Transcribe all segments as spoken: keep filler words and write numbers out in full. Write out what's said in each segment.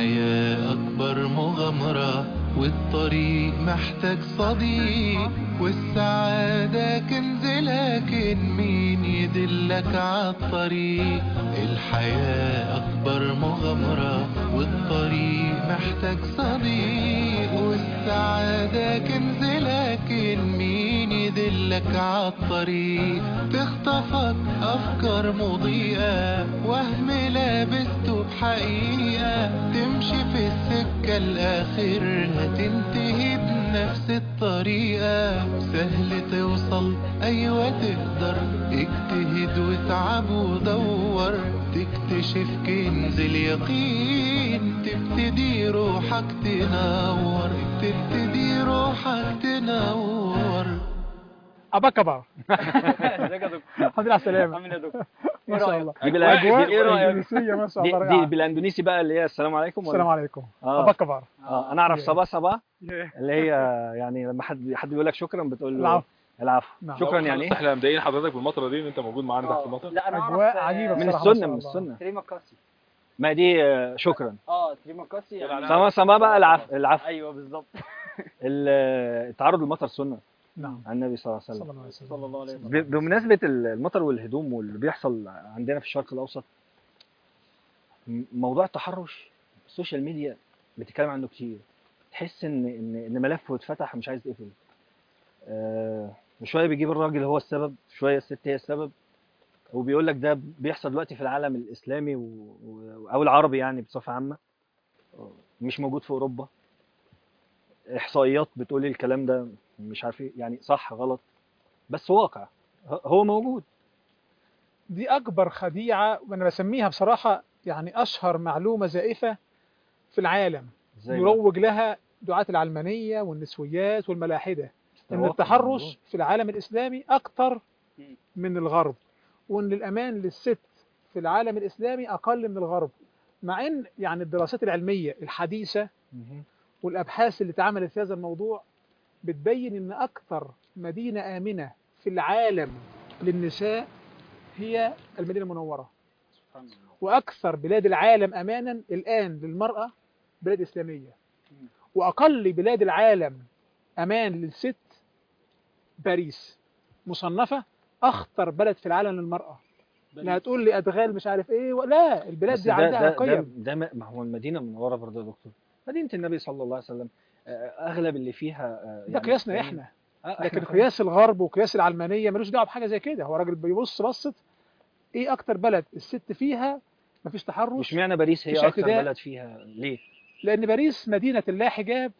الحياة أكبر مغامرة، والطريق محتاج صديق، والسعادة كنز لكن مين يدلك عالطريق. الحياة أكبر مغامرة، والطريق محتاج صديق، والسعادة كنز لكن مين يدلك عالطريق. تخطفك أفكار مضيئة، وهم لابسته بحقيقة، تمشي في السكة الآخر هتنتهي بنفس الطريقة. سهل توصل أيوة تقدر، اجتهد واتعب ودور، تكتشف كنز اليقين، تبتدي روحك تنور، تبتدي روحك تنور. أبا كبر. ازيك يا دكتور؟ الحمد لله على السلامة. عامل ايه يا دكتور؟ ما شاء الله. دي بالأجواء أجواء ايه رأيك؟ إندونيسية ما شاء دي, الله دي رائعة. بالاندونيسي بقى اللي هي السلام عليكم ولا؟ السلام عليكم. آه. أبا كبر. اه انا اعرف Yeah. صبا صبا Yeah. اللي هي يعني لما حد حد بيقول لك شكرا بتقول له العفو. العفو. نعم. شكرا يعني ايه؟ احنا مضايقين حضرتك بالمطره دي ان انت موجود معانا تحت المطر. لا انا اعرف أجواء عجيبة من بصراحة. السنه ما من شاء الله. السنه تريماكاسي. ما دي آه، شكرا. اه تريماكاسي يعني صبا صبا بقى العفو العفو. ايوه بالظبط. ال- التعرض للمطر سنه نعم. عن النبي صلى الله عليه صلى وسلم. الله عليه وسلم. صلى الله عليه وسلم. ب- بمناسبه المطر والهدوم واللي بيحصل عندنا في الشرق الاوسط، م- موضوع التحرش السوشيال ميديا بتتكلم عنه كتير. تحس ان ان ان ملف اتفتح مش عايز يقفل. آه شويه بيجيب الراجل هو السبب، شويه الست هي السبب، وبيقول لك ده بيحصل دلوقتي في العالم الاسلامي و... و... او العربي يعني بصفه عامه، مش موجود في اوروبا. احصائيات بتقول الكلام ده مش عارف ايه يعني صح غلط، بس واقع ه- هو موجود. دي أكبر خديعة، وأنا بسميها بصراحة يعني أشهر معلومة زائفة في العالم ازاي بقى؟ يروج لها دعاة العلمانية والنسويات والملاحدة، ده إن واقع التحرش موجود. في العالم الإسلامي أكتر من الغرب، وإن الأمان للست في العالم الإسلامي أقل من الغرب، مع إن يعني الدراسات العلمية الحديثة مهم. والأبحاث اللي اتعملت في هذا الموضوع بتبين إن أكثر مدينة آمنة في العالم للنساء هي المدينة المنورة، سبحان الله. وأكثر بلاد العالم أمانا الآن للمرأة بلاد إسلامية، وأقل بلاد العالم أمان للست باريس، مصنفة أخطر بلد في العالم للمرأة. لا تقول لي أدغال مش عارف إيه، لا البلاد بس دي ده عندها ده ده, قيم. ده ما ما هو المدينه المنوره برضه يا دكتور، مدينه النبي صلى الله عليه وسلم. آه، اغلب اللي فيها آه، ده يعني قياسنا فاهم؟ إحنا، آه، إحنا لكن فاهم. قياس الغرب وقياس العلمانية ملوش دعوة بحاجة زي كده. هو راجل بيبص بصت إيه أكتر بلد الست فيها مفيش تحرش، مش معنى باريس مفيش هي اكتر اعتداء. بلد فيها ليه؟ لأن باريس مدينة لا حجاب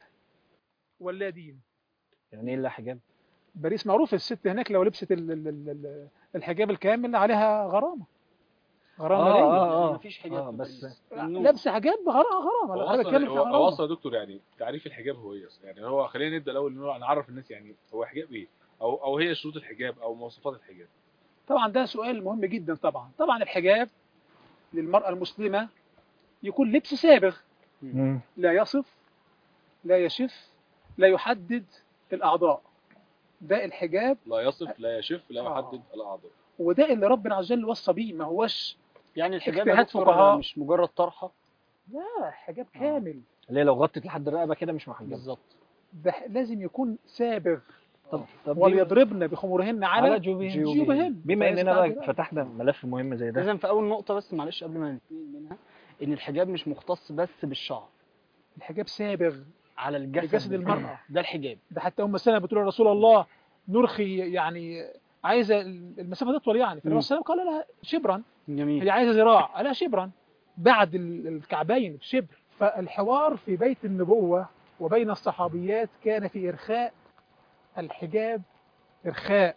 ولا دين. يعني ايه لا حجاب؟ باريس معروف الست هناك لو لبست ال- ال- ال- ال- الحجاب الكامل عليها غرامة، غرامة اه مالية. اه يعني اه مفيش حجاب اه في بس باريس. ممنوع. لابسة حجاب غرامة، غرامة هو الحجاب اصلا الكامل هو فيها هو غرامة. اصلا يا دكتور يعني تعريف الحجاب هو ايه أصلاً؟ يعني هو خلينا نبدا الاول إن نعرف الناس يعني هو حجاب ايه، او او هي شروط الحجاب او مواصفات الحجاب. طبعا ده سؤال مهم جدا. طبعا طبعا الحجاب للمرأة المسلمة يكون لبس سابغ، مم. لا يصف، لا يشف، لا يحدد الأعضاء. ده الحجاب، لا يصف لا يشف لا آه. يحدد الاعضاء. وده اللي ربنا عز وجل وصى بيه، ما هوش يعني الحجاب يا اجتهاد دكتور فقهاء. مش مجرد طرحه. لا حجاب آه. كامل. اللي هي لو غطت لحد الرقبه كده مش محجبه. بالظبط. ده لازم يكون سابغ. طب طب وليضربن بخمورهن على, على جيوبهن. جيوبهن. بما فلازم اننا بقى تعدي رأي. فتحنا ملف مهم زي ده، اذا في اول نقطه بس معلش قبل ما نتنقل منها، ان الحجاب مش مختص بس بالشعر، الحجاب سابغ على الجسد. لجسد المرأة. ده الحجاب. ده حتى أم سلمة بتقول يا رسول الله نرخي يعني عايزة المسافة تطول، يعني فالنبي صلى الله عليه وسلم قال لها شبرا، جميل. هي عايزة ذراع، قالها شبرا بعد ال- الكعبين شبر. فالحوار في بيت النبوة وبين الصحابيات كان في إرخاء الحجاب، إرخاء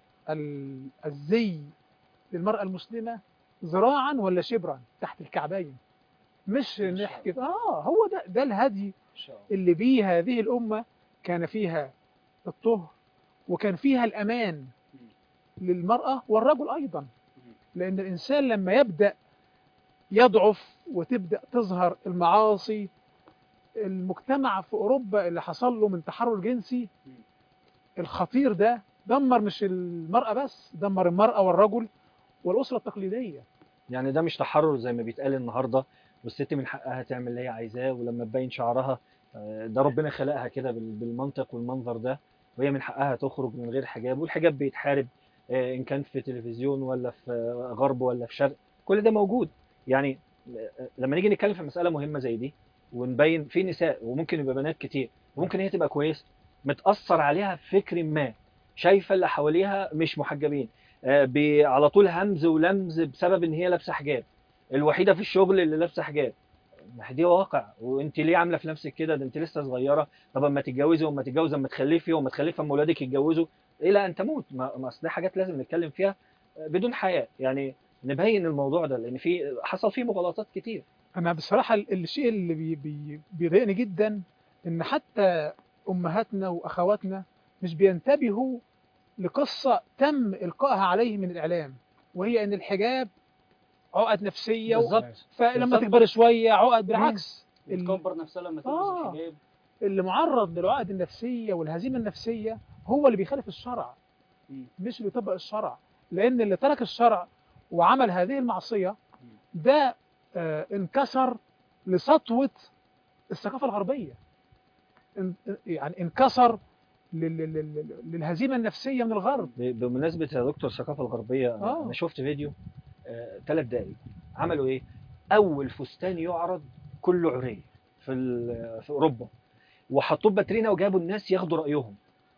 ال- الزي للمرأة المسلمة ذراعا ولا شبرا تحت الكعبين، مش نحكي اه هو ده ده الهدي اللي بيه هذه الأمة. كان فيها الطهر وكان فيها الأمان للمرأة والرجل أيضا، لأن الإنسان لما يبدأ يضعف وتبدأ تظهر المعاصي، المجتمع في أوروبا اللي حصل له من تحرر جنسي الخطير ده دمر مش المرأة بس، دمر المرأة والرجل والأسرة التقليدية. يعني ده مش تحرر زي ما بيتقال النهارده، والست من حقها تعمل اللي هي عايزاه، ولما تبين شعرها آه، ده ربنا خلقها كده بال- بالمنطق والمنظر ده، وهي من حقها تخرج من غير حجاب، والحجاب بيتحارب آه، ان كان في تلفزيون ولا في آه، غرب ولا في شرق، كل ده موجود. يعني آه، لما نيجي نتكلم في مسألة مهمة زي دي ونبين في نساء وممكن يبقى بنات كتير، وممكن هي تبقى كويسة متأثر عليها بفكر ما، شايفة اللي حواليها مش محجبين، آه، ب- على طول همز ولمز بسبب ان هي لابسة حجاب، الوحيدة في الشغل اللي لابسة حجاب. ما هي دي واقع، وانت ليه عامله في نفسك كده؟ ده انت لسه صغيره، طب اما تتجوزي واما تتجوزي اما تخلفي واما تخلفي اما اولادك يتجوزوا الى ان تموت. ما ما اصل دي حاجات لازم نتكلم فيها بدون حياء، يعني نبين الموضوع ده لان في حصل فيه مغالطات كتير. انا بصراحه ال- الشيء اللي بي بي بيضايقني جدا ان حتى امهاتنا واخواتنا مش بينتبهوا لقصه تم القائها عليه من الاعلام، وهي ان الحجاب عقد نفسيه و... بالظبط. فلما بالظبط. تكبر شويه عقد، بالعكس ال- بتكبر نفسها لما تلبس آه. الحجاب. اللي معرض للعقد النفسيه والهزيمه النفسيه هو اللي بيخالف الشرع، مم. مش اللي يطبق الشرع. لان اللي ترك الشرع وعمل هذه المعصيه ده آه انكسر لسطوه الثقافه الغربيه، ان- يعني انكسر لل- لل- لل- للهزيمه النفسيه من الغرب. ب- بمناسبه يا دكتور الثقافه الغربيه، انا آه. أنا شفت فيديو ثلاث دقايق عملوا ايه؟ اول فستان يعرض كله عري في ال- في اوروبا، وحطوه باترينا وجابوا الناس ياخدوا رايهم،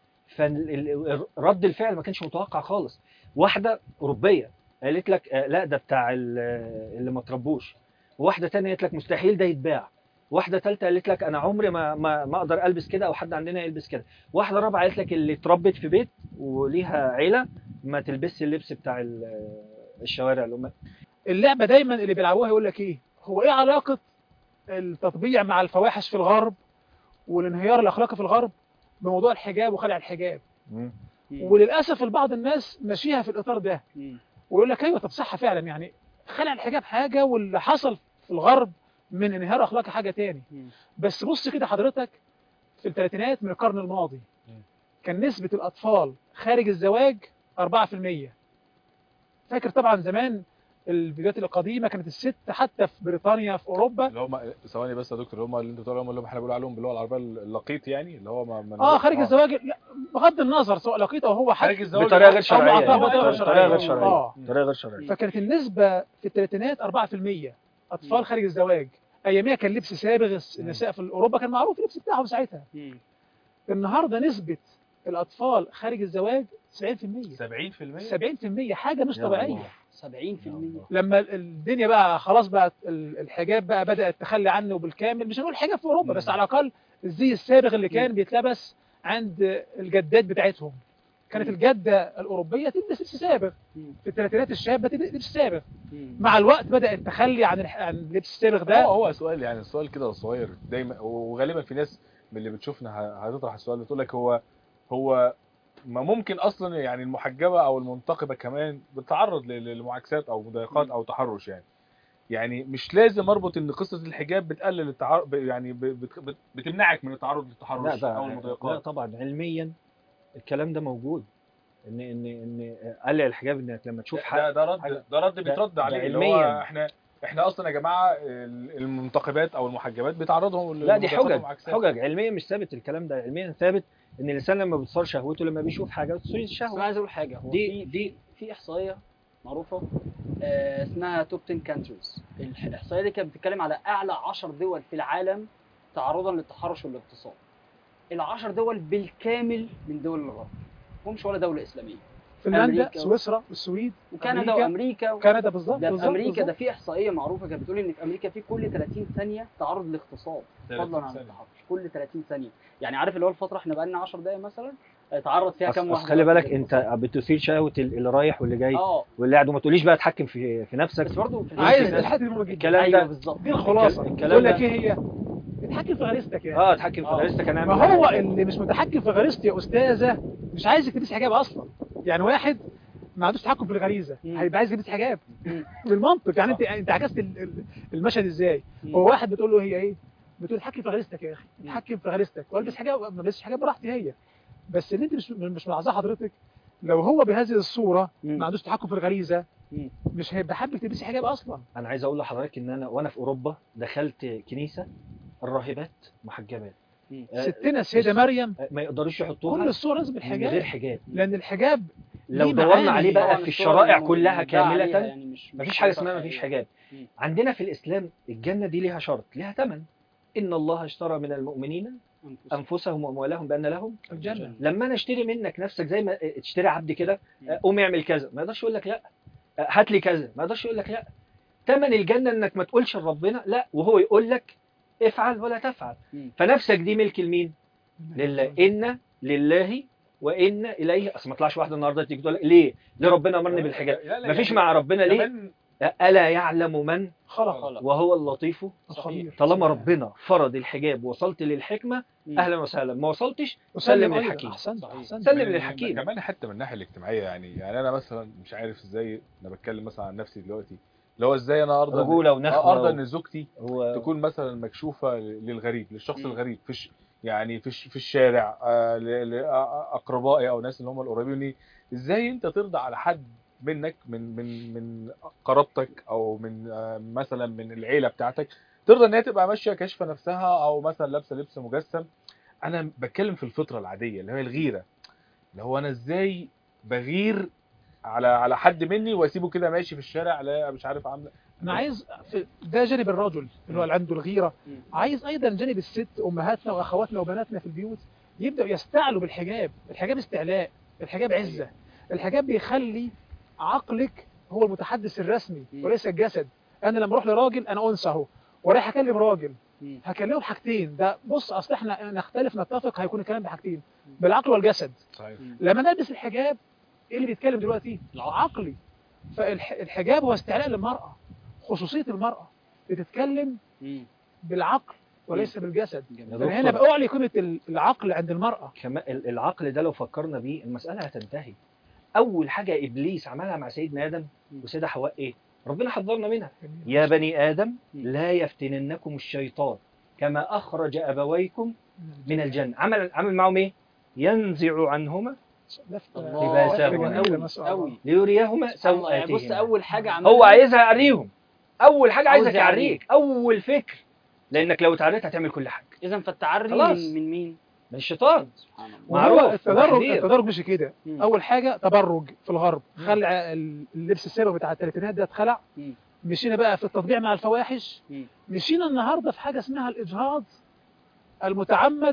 فرد الفعل ما كانش متوقع خالص. واحده اوروبيه قالت لك آه، لا ده بتاع ال- اللي ما تربوش، وواحده تانية قالت لك مستحيل ده يتباع، واحده ثالثه قالت لك انا عمري ما ما ما اقدر البس كده او حد عندنا يلبس كده، واحده رابعه قالت لك اللي اتربت في بيت وليها عيله ما تلبسش اللبس بتاع ال- الشوارع اللي هم. اللعبه دايما اللي بيلعبوها يقول لك ايه هو ايه علاقه التطبيع مع الفواحش في الغرب والانهيار الاخلاقي في الغرب بموضوع الحجاب وخلع الحجاب. مم. وللاسف البعض الناس ماشيها في الاطار ده مم. ويقول لك ايوه طب صح فعلا، يعني خلع الحجاب حاجه واللي حصل في الغرب من انهيار اخلاقي حاجه تاني. مم. بس بص كده حضرتك، في الثلاثينات من القرن الماضي مم. كان نسبه الاطفال خارج الزواج أربعة في المية. فاكر طبعا زمان الفيديوهات القديمه كانت الست حتى في بريطانيا في اوروبا. اللي هم ثواني بس يا دكتور، اللي هم اللي انتوا بتقولوا عليهم اللي هم احنا بنقول عليهم باللغه العربيه اللقيط، يعني اللي هو ما ما اه خارج الزواج، لا بغض النظر سواء لقيته او هو حد خارج الزواج بطريقه غير أو شرعيه، معطاه يعني. بطريقة غير بطريقه شرعية. غير شرعيه آه. بطريقه غير شرعيه. فكانت النسبه في الثلاثينات أربعة في المية اطفال خارج الزواج. اياميها كان لبس سابغ النساء في اوروبا كان معروف اللبس بتاعهم ساعتها. مم. النهارده نسبه الاطفال خارج الزواج سبعين في المية. سبعين في المية سبعين في المية حاجه مش يا طبيعيه. الله. سبعين في المية. لما الدنيا بقى خلاص بقى الحجاب بقى بدأت تخلي عنه بالكامل، مش هنقول حجاب في اوروبا بس مم. على الاقل الزي السابغ اللي كان بيتلبس عند الجدات بتاعتهم. كانت مم. الجده الاوروبيه تلبس لبس سابغ، مم. في الثلاثينات الشابه تلبس لبس سابغ. مم. مع الوقت بدأ التخلي عن الح- عن اللبس السابغ ده. هو هو سؤال، يعني السؤال كده صغير دايما، وغالبا في ناس من اللي بتشوفنا ه- هتطرح السؤال ده، تقول لك هو هو ما ممكن اصلا يعني المحجبه او المنتقبه كمان بتتعرض ل- لمعاكسات او مضايقات او تحرش، يعني يعني مش لازم اربط ان قصه الحجاب بتقلل التعرض، يعني ب- بت- بت- بتمنعك من التعرض لا للتحرش ده او لا المضايقات. طبعا علميا الكلام ده موجود، ان ان ان قلع الحجاب انك لما تشوف ده حد ده رد حاجة- ده رد ده- بيترد ده عليه، اللي هو علمياً. احنا احنا اصلا يا جماعه المنتقبات او المحجبات بيتعرضوا لا دي للمضايقات حجج والمعاكسات. حجج علميا مش ثابت الكلام ده، علميا ثابت ان الانسان لما بتصار شهوته لما بيشوف حاجه بتصير بس انا الشهوه. عايز اقول حاجه، هو دي- في دي- في في احصائيه معروفه آه، اسمها توب عشرة كانتريز. الاحصائيه دي كانت بتتكلم على اعلى عشر دول في العالم تعرضا للتحرش والاغتصاب. العشر دول بالكامل من دول الغرب، همش ولا دوله اسلاميه. فنلندا، أمريكا. سويسرا، السويد، وكندا أمريكا. وامريكا و... كندا بالظبط ده في بالظبط امريكا ده بالظبط. في احصائيه معروفه كانت بتقول ان في امريكا في كل ثلاثين ثانيه تعرض لاغتصاب فضلا عن ثانية. التحرش. كل ثلاثين ثانيه، يعني عارف اللي هو الفتره احنا بقى لنا عشر دقائق مثلا تعرض فيها أص- كام أصل واحده. خلي بالك للاغتصاب. انت بتثير شهوه اللي رايح واللي جاي اه واللي قاعد، وما تقوليش بقى اتحكم في في نفسك. بس برضه في عايز الحتة دي- الحته دي مهمه جدا. الكلام ايوه ده بالظبط. دي الخلاصه. الكلام يقول لك ده- ايه هي؟ اتحكم في غريزتك يعني. اه اتحكم في آه. غريزتك. انا ما هو اللي مش متحكم في غريزته يا استاذه مش عايزك تلبس حجاب اصلا. يعني واحد ما عندوش تحكم في الغريزه مم. هيبقى عايز يلبس حجاب مم. بالمنطق. يعني انت انت عكست ال- ال- المشهد ازاي؟ مم. هو واحد بتقول له هي ايه؟ بتقول اتحكم في غريزتك يا اخي، مم. اتحكم في غريزتك والبس حجاب، ما البسش حجاب براحتي هي. بس اللي انت مش مش ملاحظاه حضرتك، لو هو بهذه الصوره مم. ما عندوش تحكم في الغريزه مم. مش هيبقى حابب تلبسي حجاب اصلا. انا عايز اقول لحضرتك ان انا وانا في اوروبا دخلت كنيسه الراهبات محجبات. مم. آه، ستنا السيده الس- مريم آه، ما يقدرش كل يحطوها الصور لازم من بالحجاب، غير حجاب. لان الحجاب لو ليه دورنا معاني. عليه بقى طبعاً في الصورة الشرائع الم- كلها المبدعة عليها كامله يعني مش مفيش مش حاجه صورة اسمها مفيش حقيقية. حجاب. مم. عندنا في الاسلام الجنه دي ليها شرط، ليها ثمن. ان الله اشترى من المؤمنين أنفسهم. انفسهم واموالهم بان لهم. الجنه. لما انا اشتري منك نفسك زي ما تشتري عبد كده، مم. آه، قوم اعمل كذا، ما يقدرش يقول لك لا. آه، هات لي كذا، ما يقدرش يقول لك لا. ثمن الجنه انك ما تقولش لربنا لا، وهو يقول لك افعل ولا تفعل. مم. فنفسك دي ملك لمين؟ لله. ان لله وان اليه. اصل ما طلعش واحده النهارده تيجي تقول لك ليه؟ ليه ربنا امرني بالحجاب؟ لا، لا، مفيش يعني مع ربنا ليه؟ كمان الا يعلم من خلق خلق. وهو اللطيف. الخبير. طالما ربنا فرض الحجاب وصلت للحكمه مم. اهلا وسهلا، ما وصلتش وسلم سلم أيضاً. للحكيم. احسنت صحيح. احسنت. سلم من- للحكيم. كمان حتى من الناحيه الاجتماعيه، يعني يعني انا مثلا مش عارف ازاي، انا بتكلم مثلا عن نفسي دلوقتي، اللي هو ازاي انا ارضى رجوله ونخوه ارضى و- ان زوجتي هو تكون مثلا مكشوفه للغريب، للشخص مم. الغريب في ش... يعني في الش- في الشارع، آه، ل- لاقربائي او الناس اللي هم القريبين مني. ازاي انت ترضى على حد منك، من من من قرابتك او من آه، مثلا من العيله بتاعتك، ترضى ان هي تبقى ماشيه كاشفه نفسها او مثلا لابسه لبس مجسم؟ انا بتكلم في الفطره العاديه اللي هي الغيره، اللي هو انا ازاي بغير على على حد مني واسيبه كده ماشي في الشارع، لا مش عارف عامله. انا عايز في ده جانب الرجل اللي هو اللي عنده الغيره. مم. عايز ايضا جانب الست، امهاتنا واخواتنا وبناتنا في البيوت يبداوا يستعلوا بالحجاب. الحجاب استعلاء، الحجاب عزه، الحجاب بيخلي عقلك هو المتحدث الرسمي مم. وليس الجسد. انا لما اروح لراجل انا انثى اهو ورايح اكلم راجل، مم. هكلمه بحاجتين. ده بص اصل احنا نختلف نتفق، هيكون الكلام بحاجتين، بالعقل والجسد. صحيح. مم. لما نلبس الحجاب ايه اللي بيتكلم دلوقتي؟ العقل. عقلي. فالحجاب هو استعلاء للمرأة، خصوصية المرأة بتتكلم مم. بالعقل وليس بالجسد. جميل. يا فأنا هنا دكتور، بأعلي قيمة ال- العقل عند المرأة. كمان ال- العقل ده لو فكرنا بيه المسألة هتنتهي. أول حاجة إبليس عملها مع سيدنا آدم وسيدة حواء إيه؟ ربنا حذرنا منها. يا بني آدم لا يفتننكم الشيطان كما أخرج أبويكم من الجنة. عمل عمل معهم إيه؟ ينزع عنهما لفتة الله. لفتة جميلة ما شاء الله. قوي. ليريهما يعني بص سوآتهما. اول حاجه عملها هو عايزها يعريهم. أول حاجة عاوز عايزك يعريك. يعريك، أول فكر. لأنك لو اتعريت هتعمل كل حاجة. اذا فالتعري خلاص. من, من مين؟ من الشيطان. سبحان الله. معروف. وهو التدرج وتحذير. التدرج مش كده. مم. أول حاجة تبرج في الغرب، مم. خلع ال- اللبس السابق بتاع الثلاثينات ده اتخلع. مم. مشينا بقى في التطبيع مع الفواحش. مم. مشينا النهارده في حاجة اسمها الإجهاض المتعمد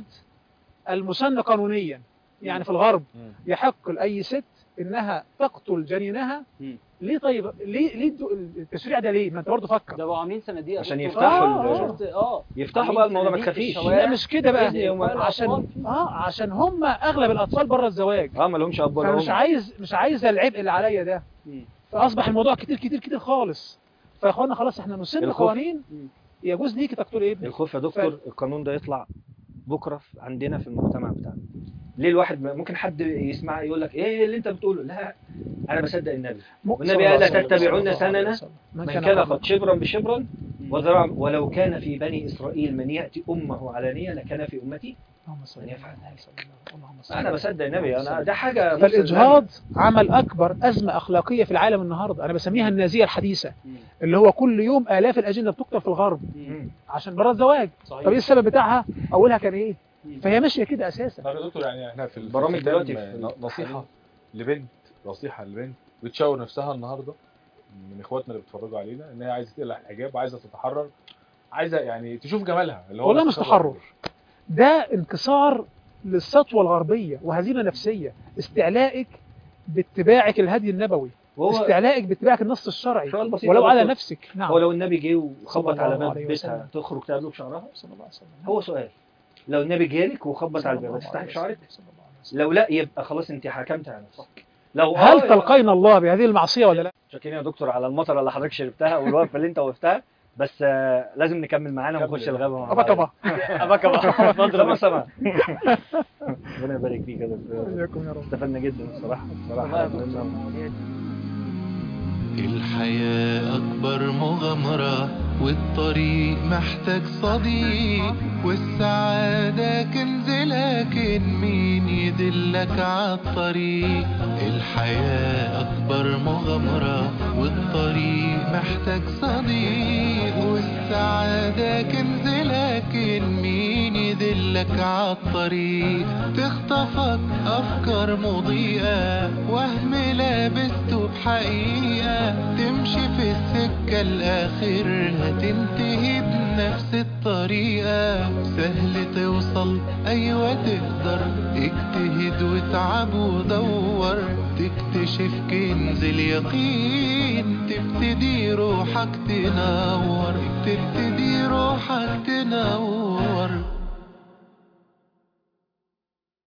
المسن قانونيا. يعني في الغرب مم. يحق لأي ست إنها تقتل جنينها. مم. ليه طيب؟ ليه ليه الدو- التشريع ده ليه؟ ما أنت برضه فكر. ده بقوا عاملين صناديق يا عشان دكتور. يفتحوا آه، ال- شفت اه يفتحوا عاملين بقى الموضوع ما صناديق في تخافيش. الشوارع. لا مش كده بقى. إذن يقبل عشان الأطفال. اه عشان هم اغلب الاطفال بره الزواج. اه ما لهمش اب ولا فانا مش ام. عايز مش عايز العبء اللي عليا ده. مم. فاصبح الموضوع كتير كتير كتير خالص. فيا اخوانا خلاص احنا نسن الخوف. قوانين مم. يجوز ليكي تقتلي ابنك. الخوف يا دكتور، القانون ده يطلع بكره في- عندنا في المجتمع بتاعنا. ليه الواحد ممكن حد يسمع يقول لك ايه اللي انت بتقوله؟ لا انا بصدق النبي. والنبي قال لا تتبعون سننا من كان قد شبرا بشبرا مم. وذراعا، ولو كان في بني اسرائيل من ياتي امه علانيه لكان في امتي من يفعل ذلك. انا بصدق النبي. انا ده حاجه. فالاجهاض عمل اكبر ازمه اخلاقيه في العالم النهارده. انا بسميها النازيه الحديثه، مم. اللي هو كل يوم الاف الاجنه بتقتل في الغرب مم. عشان بره الزواج. صحيح. طب ايه السبب بتاعها؟ اولها كان ايه؟ مم. فهي ماشيه كده اساسا. طب يا دكتور، يعني احنا في البرامج الختام دلوقتي في نصيحه لبنت، نصيحه لبنت بتشاور نفسها النهارده من اخواتنا اللي بيتفرجوا علينا ان هي عايزه تقلع الحجاب وعايزه تتحرر، عايزه يعني تشوف جمالها اللي هو والله مش الاستقرار. تحرر، ده انكسار للسطوة الغربية وهزيمة نفسية. استعلائك باتباعك الهدي النبوي، وهو استعلائك باتباعك النص الشرعي سؤال بسيط ولو يا على دكتور. نفسك. نعم. هو لو النبي جه صلى وخبط الله على باب عليه بيتها وسلم. تخرج تقابله بشعرها؟ صلى الله عليه وسلم. هو سؤال. لو النبي جالك وخبط على الباب تفتحي بشعرك؟ لو لا يبقى خلاص انت حكمت على نفسك. لو هل آه تلقين الله بهذه المعصية ولا لا؟ شاكرين يا دكتور على المطره اللي حضرتك شربتها والوقفه اللي انت وقفتها، بس آه لازم نكمل معانا ونخش الغابه مع أبا بعض. كبا. ابا كبا. اتفضل يا سما. ربنا يبارك فيك يا دكتور. إياكم يا رب. استفدنا جدا الصراحه. الصراحه الحياة أكبر مغامرة والطريق محتاج صديق، والسعادة كنز لكن مين يدلك عالطريق؟ الحياة أكبر مغامرة والطريق محتاج صديق، والسعادة كنز لكن مين يدلك عالطريق. تخطفك أفكار مضيئة وهم لابسته بحقيقة، تمشي في السكة الآخر هتنتهي بنفس الطريقة. سهل توصل أيوة تقدر، اجتهد واتعب ودور، تكتشف كنز اليقين، تبتدي روحك تنور، تبتدي روحك تنور.